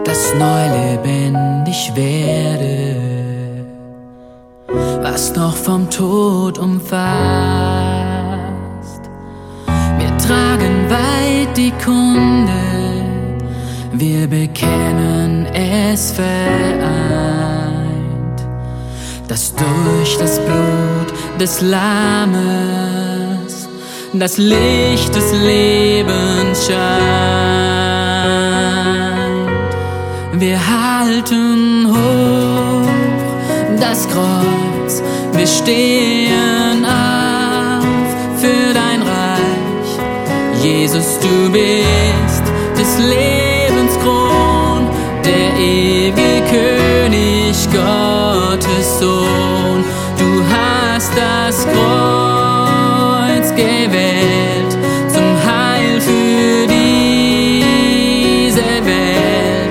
dass neu lebendig werde, was noch vom Tod umfasst. Wir tragen weit die Kunde, wir bekennen es vereint, dass durch das Blut des Lammes das Licht des Lebens scheint. Wir halten hoch das Kreuz, wir stehen auf für dein Reich. Jesus, du bist des Lebens Kron, der ewige König, Gottes Sohn. Du hast das Kreuz